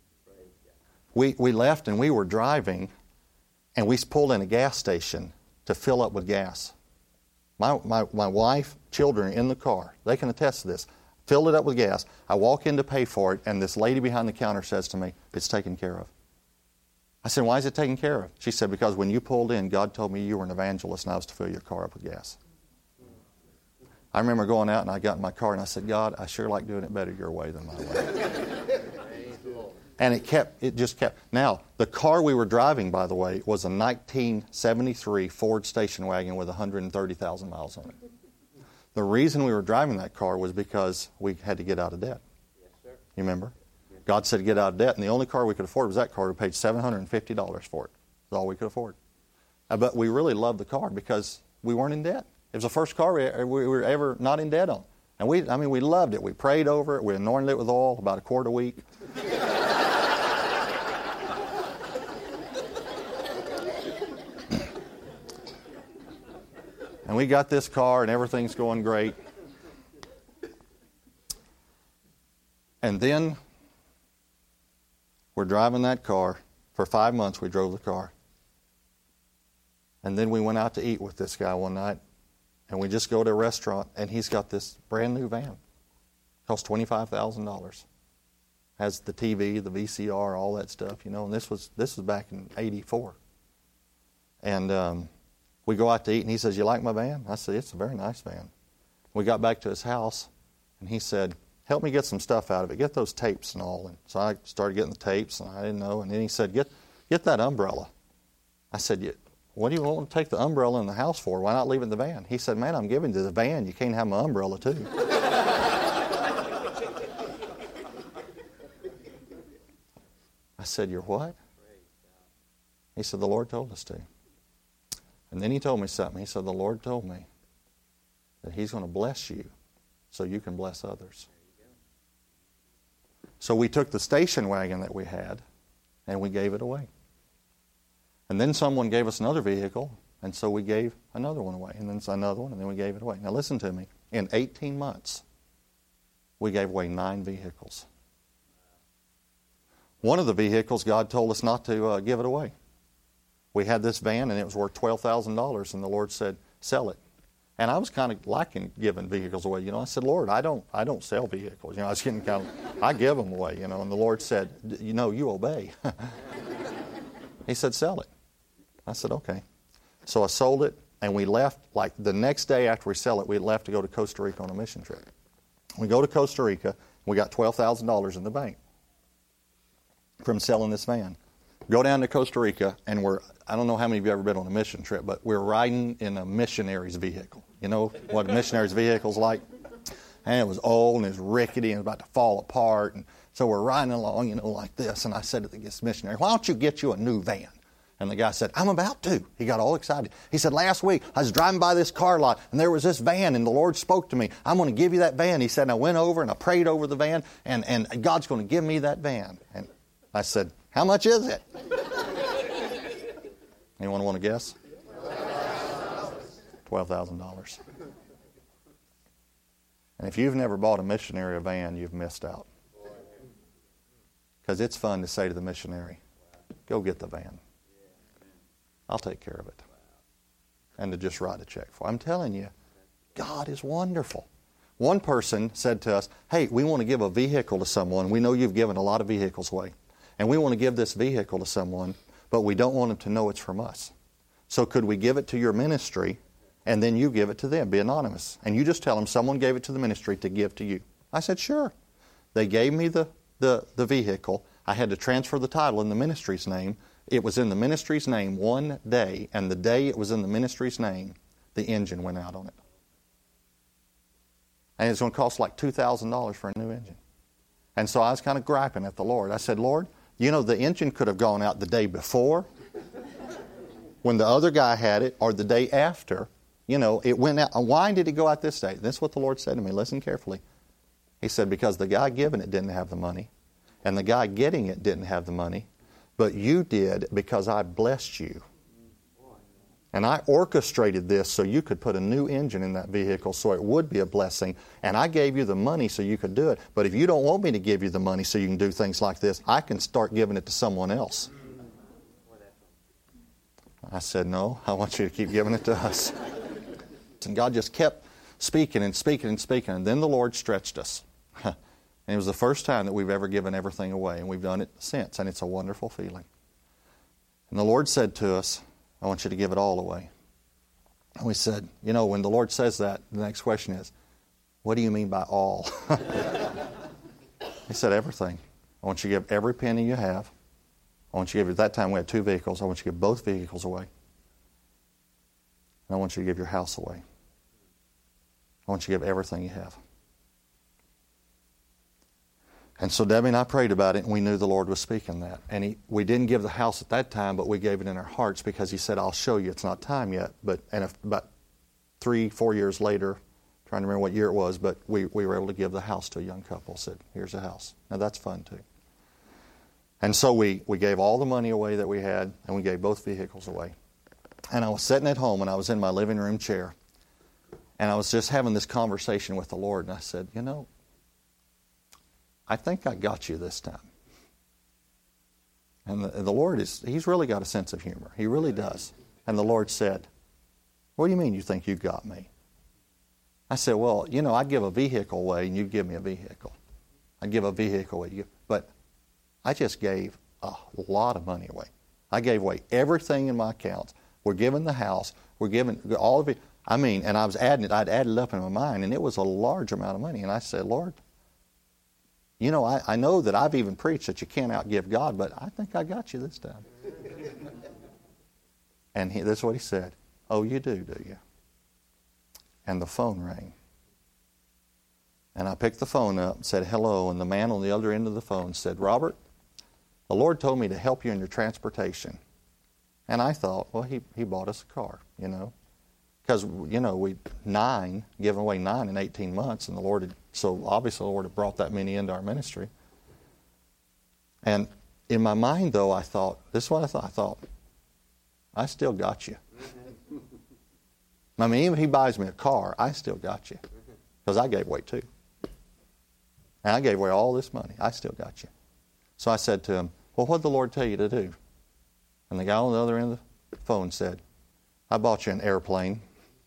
Speaker 2: We left, and we were driving, and we pulled in a gas station to fill up with gas. My wife, children are in the car. They can attest to this. Filled it up with gas. I walk in to pay for it, and this lady behind the counter says to me, it's taken care of. I said, why is it taken care of? She said, because when you pulled in, God told me you were an evangelist and I was to fill your car up with gas. I remember going out and I got in my car and I said, God, I sure like doing it better your way than my way. And it just kept. Now, the car we were driving, by the way, was a 1973 Ford station wagon with 130,000 miles on it. The reason we were driving that car was because we had to get out of debt.
Speaker 3: Yes, sir.
Speaker 2: You remember? God said get out of debt, and the only car we could afford was that car. We paid $750 for it. That's all we could afford. But we really loved the car because we weren't in debt. It was the first car we were ever not in debt on. And we loved it. We prayed over it. We anointed it with oil about a quart a week. And we got this car, and everything's going great. And then we're driving that car. For 5 months, we drove the car. And then we went out to eat with this guy one night. And we just go to a restaurant, and he's got this brand new van. Cost $25,000. Has the TV, the VCR, all that stuff, you know. And this was back in '84. And we go out to eat, and he says, you like my van? I said, it's a very nice van. We got back to his house, and he said, help me get some stuff out of it. Get those tapes and all. And so I started getting the tapes, and I didn't know. And then he said, get that umbrella. I said, what do you want to take the umbrella in the house for? Why not leave it in the van? He said, man, I'm giving you the van. You can't have my umbrella, too. I said, you're what? He said, the Lord told us to. And then he told me something. He said, the Lord told me that He's going to bless you so you can bless others. So we took the station wagon that we had and we gave it away. And then someone gave us another vehicle, and so we gave another one away. And then another one, and then we gave it away. Now listen to me. In 18 months, we gave away 9 vehicles. One of the vehicles, God told us not to give it away. We had this van, and it was worth $12,000, and the Lord said, sell it. And I was kind of liking giving vehicles away. You know, I said, Lord, I don't sell vehicles. You know, I was getting kind of, I give them away, you know. And the Lord said, you know, you obey. He said, sell it. I said, okay. So I sold it, and we left, like the next day after we sell it, we left to go to Costa Rica on a mission trip. We go to Costa Rica, and we got $12,000 in the bank from selling this van. Go down to Costa Rica, and I don't know how many of you have ever been on a mission trip, but we're riding in a missionary's vehicle. You know what a missionary's vehicle's like? And it was old, and it was rickety, and it was about to fall apart. And so we're riding along, you know, like this. And I said to this missionary, why don't you get you a new van? And the guy said, I'm about to. He got all excited. He said, last week I was driving by this car lot, and there was this van, and the Lord spoke to me. I'm going to give you that van. He said, and I went over, and I prayed over the van, and God's going to give me that van. And I said, how much is it? Anyone want to guess? $12,000. And if you've never bought a missionary a van, you've missed out. Because it's fun to say to the missionary, go get the van. I'll take care of it. And to just write a check for it. I'm telling you, God is wonderful. One person said to us, hey, we want to give a vehicle to someone. We know you've given a lot of vehicles away. And we want to give this vehicle to someone, but we don't want them to know it's from us. So could we give it to your ministry, and then you give it to them, be anonymous. And you just tell them someone gave it to the ministry to give to you. I said, sure. They gave me the vehicle. I had to transfer the title in the ministry's name. It was in the ministry's name one day, and the day it was in the ministry's name, the engine went out on it. And it's going to cost like $2,000 for a new engine. And so I was kind of griping at the Lord. I said, Lord, you know, the engine could have gone out the day before when the other guy had it, or the day after. You know, it went out. Why did it go out this day? This is what the Lord said to me. Listen carefully. He said, because the guy giving it didn't have the money, and the guy getting it didn't have the money, but you did because I blessed you. And I orchestrated this so you could put a new engine in that vehicle so it would be a blessing. And I gave you the money so you could do it. But if you don't want me to give you the money so you can do things like this, I can start giving it to someone else. I said, no, I want you to keep giving it to us. And God just kept speaking and speaking and speaking. And then the Lord stretched us. And it was the first time that we've ever given everything away. And we've done it since. And it's a wonderful feeling. And the Lord said to us, I want you to give it all away. And we said, you know, when the Lord says that, the next question is, what do you mean by all? He said, everything. I want you to give every penny you have. I want you to give, at that time we had 2 vehicles. I want you to give both vehicles away. And I want you to give your house away. I want you to give everything you have. And so Debbie and I prayed about it, and we knew the Lord was speaking that. And we didn't give the house at that time, but we gave it in our hearts because He said, I'll show you. It's not time yet. And about 3-4 years later, trying to remember what year it was, but we were able to give the house to a young couple. Said, here's a house. Now that's fun too. And so we gave all the money away that we had, and we gave both vehicles away. And I was sitting at home, and I was in my living room chair, and I was just having this conversation with the Lord, and I said, you know, I think I got you this time. And the Lord He's really got a sense of humor. He really does. And the Lord said, what do you mean you think you got me? I said, well, you know, I'd give a vehicle away and you'd give me a vehicle. I'd give a vehicle away. But I just gave a lot of money away. I gave away everything in my accounts. We're giving the house. We're giving all of it. I mean, and I was adding it. I'd added it up in my mind, and it was a large amount of money. And I said, Lord, you know, I know that I've even preached that you can't outgive God, but I think I got you this time. And that's what He said. Oh, you do you? And the phone rang. And I picked the phone up and said, hello, and the man on the other end of the phone said, Robert, the Lord told me to help you in your transportation. And I thought, well, he bought us a car, you know. Because, you know, given away 9 in 18 months, and so obviously the Lord had brought that many into our ministry. And in my mind, though, I thought, this is what I thought. I thought, I still got you. I mean, even if He buys me a car, I still got you. Because I gave away 2. And I gave away all this money. I still got you. So I said to him, well, what did the Lord tell you to do? And the guy on the other end of the phone said, I bought you an airplane.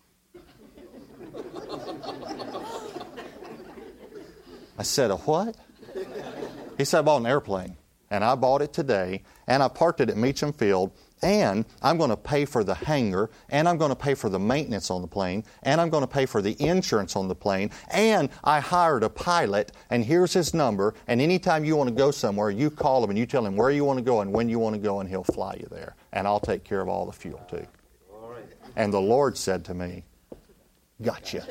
Speaker 2: I said, a what? He said, I bought an airplane. And I bought it today. And I parked it at Meacham Field. And I'm going to pay for the hangar. And I'm going to pay for the maintenance on the plane. And I'm going to pay for the insurance on the plane. And I hired a pilot. And here's his number. And anytime you want to go somewhere, you call him and you tell him where you want to go and when you want to go. And he'll fly you there. And I'll take care of all the fuel too. And the Lord said to me, gotcha.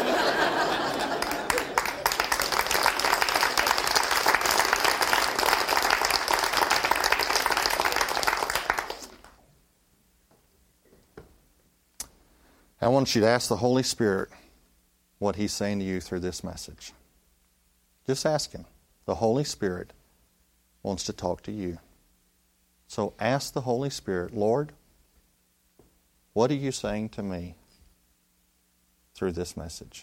Speaker 2: I want you to ask the Holy Spirit what He's saying to you through this message. Just ask Him. The Holy Spirit wants to talk to you. So ask the Holy Spirit, Lord, what are you saying to me through this message?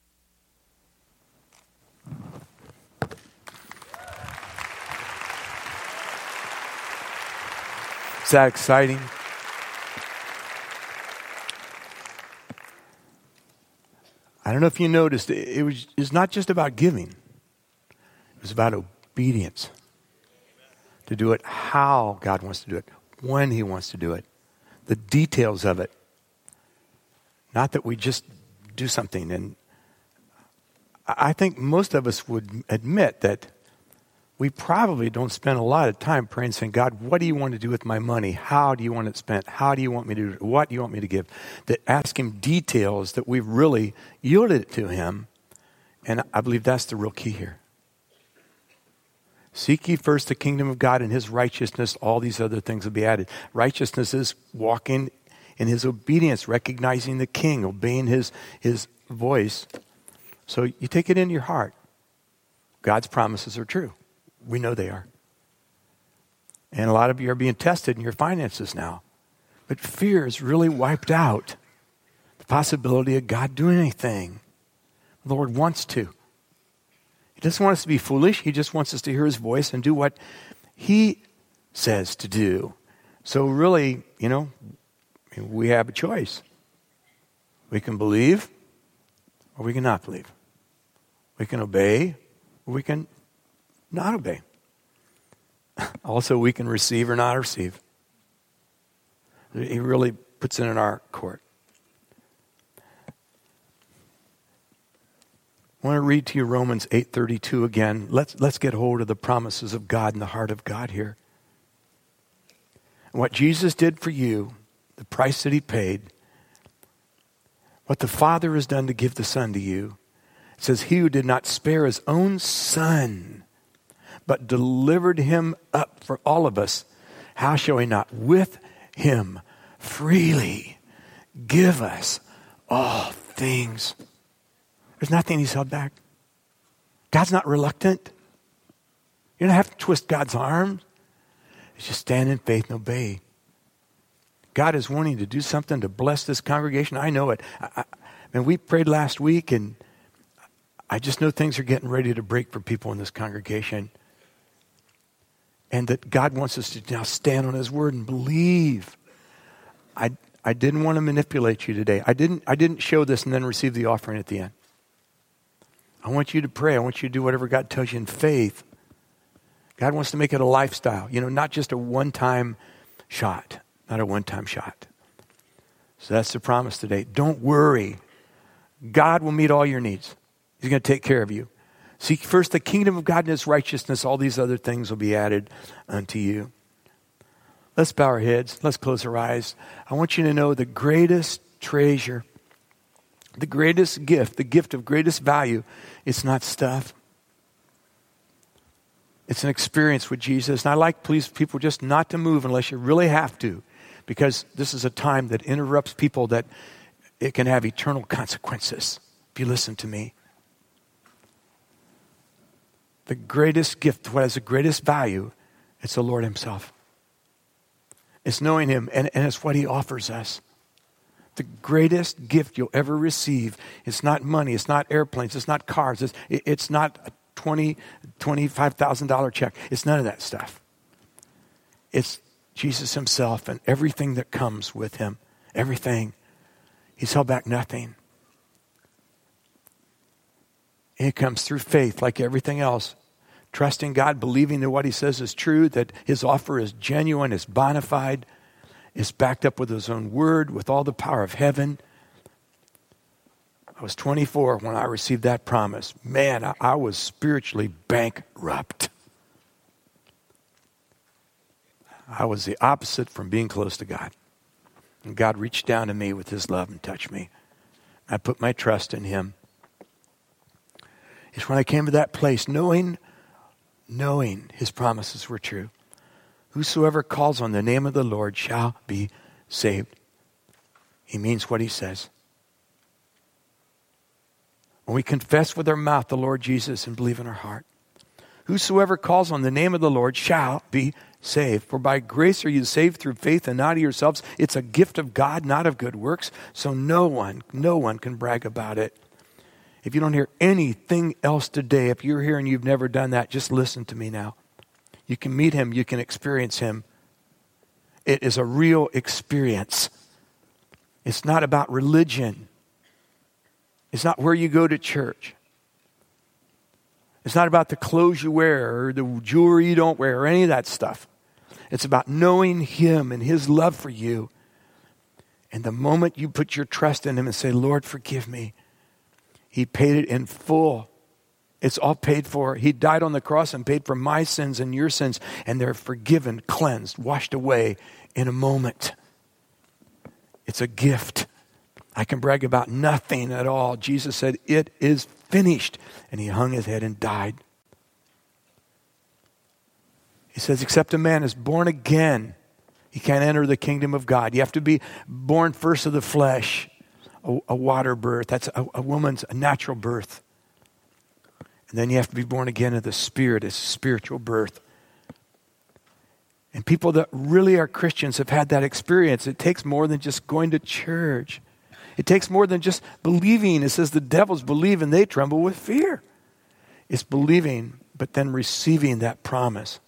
Speaker 1: Is that exciting? I don't know if you noticed, it's not just about giving. It was about obedience. To do it how God wants to do it, when He wants to do it, the details of it. Not that we just do something. And I think most of us would admit that we probably don't spend a lot of time praying, saying, God, what do you want to do with my money? How do you want it spent? How do you want me to do it? What do you want me to give? That ask Him details that we've really yielded it to Him. And I believe that's the real key here. Seek ye first the kingdom of God and His righteousness. All these other things will be added. Righteousness is walking in His obedience, recognizing the King, obeying His voice. So you take it into your heart. God's promises are true. We know they are. And a lot of you are being tested in your finances now. But fear has really wiped out the possibility of God doing anything. The Lord wants to. He doesn't want us to be foolish. He just wants us to hear his voice and do what he says to do. So really, we have a choice. We can believe or we can not believe. We can obey or we can not obey. Also, we can receive or not receive. He really puts it in our court. I want to read to you Romans 8:32 again. Let's get hold of the promises of God and the heart of God here. And what Jesus did for you, the price that he paid, what the Father has done to give the Son to you. It says, he who did not spare his own Son, but delivered him up for all of us, how shall he not with him freely give us all things? There's nothing he's held back. God's not reluctant. You don't have to twist God's arms. It's just stand in faith and obey. God is wanting to do something to bless this congregation. I know it. We prayed last week, and I just know things are getting ready to break for people in this congregation. And that God wants us to now stand on his word and believe. I didn't want to manipulate you today. I didn't show this and then receive the offering at the end. I want you to pray. I want you to do whatever God tells you in faith. God wants to make it a lifestyle, not just a one-time shot, not a one-time shot. So that's the promise today. Don't worry. God will meet all your needs. He's going to take care of you. Seek first the kingdom of God and his righteousness. All these other things will be added unto you. Let's bow our heads. Let's close our eyes. I want you to know the greatest treasure, the greatest gift, the gift of greatest value, it's not stuff. It's an experience with Jesus. And I like, please, people just not to move unless you really have to, because this is a time that interrupts people that it can have eternal consequences if you listen to me. The greatest gift, what has the greatest value, it's the Lord himself. It's knowing him, and it's what he offers us. The greatest gift you'll ever receive, it's not money, it's not airplanes, it's not cars, it's not a $25,000 check. It's none of that stuff. It's Jesus himself and everything that comes with him. Everything. He's held back nothing. It comes through faith like everything else. Trusting God, believing that what he says is true, that his offer is genuine, is bona fide, is backed up with his own word, with all the power of heaven. I was 24 when I received that promise. Man, I was spiritually bankrupt. I was the opposite from being close to God. And God reached down to me with his love and touched me. I put my trust in him. It's when I came to that place, knowing his promises were true. Whosoever calls on the name of the Lord shall be saved. He means what he says. When we confess with our mouth the Lord Jesus and believe in our heart, whosoever calls on the name of the Lord shall be saved. For by grace are you saved through faith and not of yourselves. It's a gift of God, not of good works. So no one can brag about it. If you don't hear anything else today, if you're here and you've never done that, just listen to me now. You can meet him. You can experience him. It is a real experience. It's not about religion. It's not where you go to church. It's not about the clothes you wear or the jewelry you don't wear or any of that stuff. It's about knowing him and his love for you. And the moment you put your trust in him and say, Lord, forgive me, he paid it in full. It's all paid for. He died on the cross and paid for my sins and your sins, and they're forgiven, cleansed, washed away in a moment. It's a gift. I can brag about nothing at all. Jesus said, it is finished. And he hung his head and died. He says, except a man is born again, he can't enter the kingdom of God. You have to be born first of the flesh, a water birth. That's a woman's natural birth. And then you have to be born again of the Spirit. It's a spiritual birth. And people that really are Christians have had that experience. It takes more than just going to church. It takes more than just believing. It says the devils believe and they tremble with fear. It's believing, but then receiving that promise.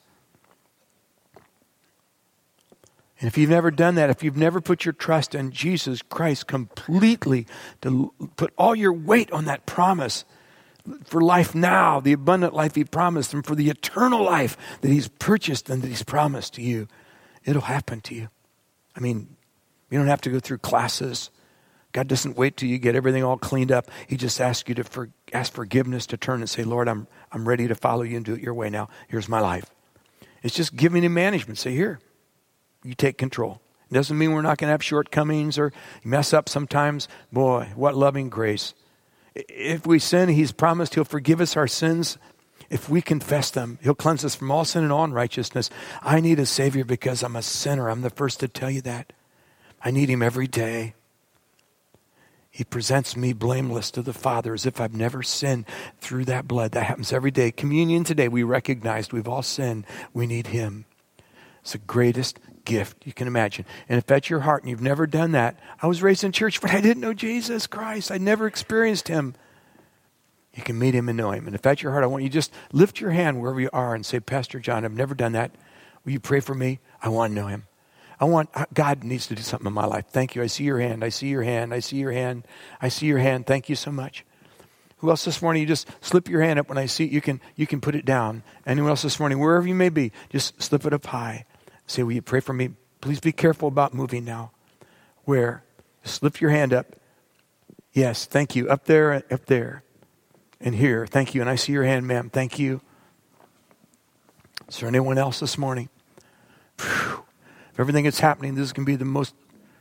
Speaker 1: And if you've never done that, if you've never put your trust in Jesus Christ completely, to put all your weight on that promise for life now, the abundant life he promised, and for the eternal life that he's purchased and that he's promised to you, it'll happen to you. I mean, you don't have to go through classes. God doesn't wait till you get everything all cleaned up. He just asks you to ask forgiveness, to turn and say, Lord, I'm ready to follow you and do it your way now. Here's my life. It's just giving him management. Say, here, you take control. It doesn't mean we're not going to have shortcomings or mess up sometimes. Boy, what loving grace. If we sin, he's promised he'll forgive us our sins. If we confess them, he'll cleanse us from all sin and all unrighteousness. I need a Savior because I'm a sinner. I'm the first to tell you that. I need him every day. He presents me blameless to the Father as if I've never sinned through that blood. That happens every day. Communion today, we recognized we've all sinned. We need him. It's the greatest gift you can imagine. And if that's your heart and you've never done that, I was raised in church, but I didn't know Jesus Christ. I never experienced him. You can meet him and know him. And if that's your heart, I want you to just lift your hand wherever you are and say, Pastor John, I've never done that. Will you pray for me? I want to know him. God needs to do something in my life. Thank you. I see your hand. I see your hand. I see your hand. I see your hand. Thank you so much. Who else this morning? You just slip your hand up when I see it. You can put it down. Anyone else this morning, wherever you may be, just slip it up high. Say, will you pray for me? Please be careful about moving now. Where? Just lift your hand up. Yes, thank you. Up there, and here. Thank you. And I see your hand, ma'am. Thank you. Is there anyone else this morning? Whew. Everything that's happening, this is going to be this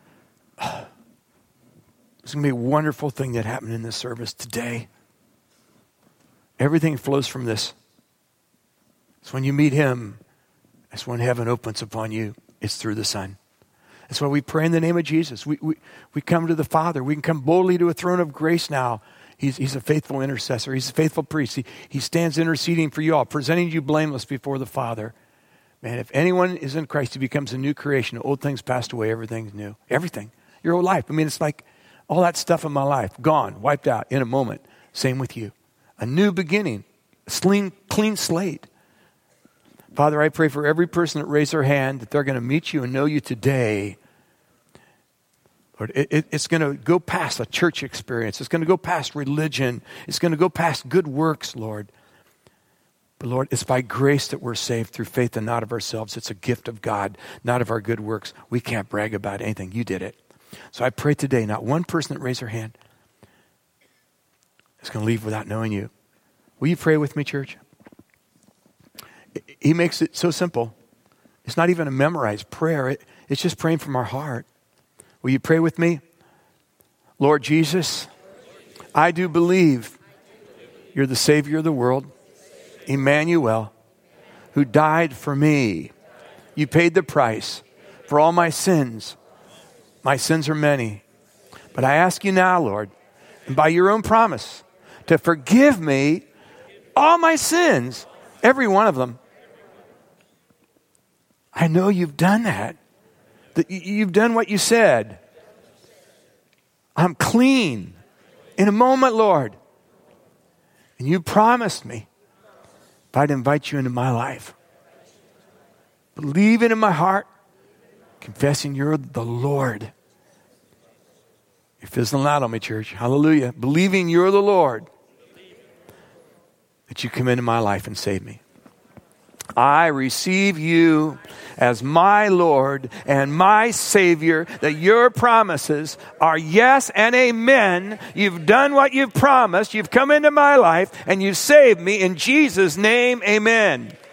Speaker 1: is going to be a wonderful thing that happened in this service today. Everything flows from this. It's when you meet him, that's when heaven opens upon you. It's through the Son. That's why we pray in the name of Jesus. We come to the Father. We can come boldly to a throne of grace now. He's a faithful intercessor. He's a faithful priest. He stands interceding for you all, presenting you blameless before the Father. Man, if anyone is in Christ, he becomes a new creation. Old things passed away, everything's new. Everything. Your whole life. I mean, it's like all that stuff in my life, gone, wiped out in a moment. Same with you. A new beginning. A clean slate. Father, I pray for every person that raised their hand that they're going to meet you and know you today. Lord, it's going to go past a church experience. It's going to go past religion. It's going to go past good works, Lord. But Lord, it's by grace that we're saved through faith and not of ourselves. It's a gift of God, not of our good works. We can't brag about anything. You did it. So I pray today, not one person that raised their hand is going to leave without knowing you. Will you pray with me, church? He makes it so simple. It's not even a memorized prayer. It's just praying from our heart. Will you pray with me? Lord Jesus, I do believe you're the Savior of the world. Emmanuel, who died for me. You paid the price for all my sins. My sins are many. But I ask you now, Lord, and by your own promise, to forgive me all my sins, every one of them. I know you've done that. That you've done what you said. I'm clean in a moment, Lord. And you promised me if I'd invite you into my life, believing in my heart, confessing you're the Lord. You're fizzling out on me, church. Hallelujah. Believing you're the Lord, that you come into my life and save me. I receive you as my Lord and my Savior, that your promises are yes and amen. You've done what you've promised. You've come into my life and you've saved me. In Jesus' name, amen.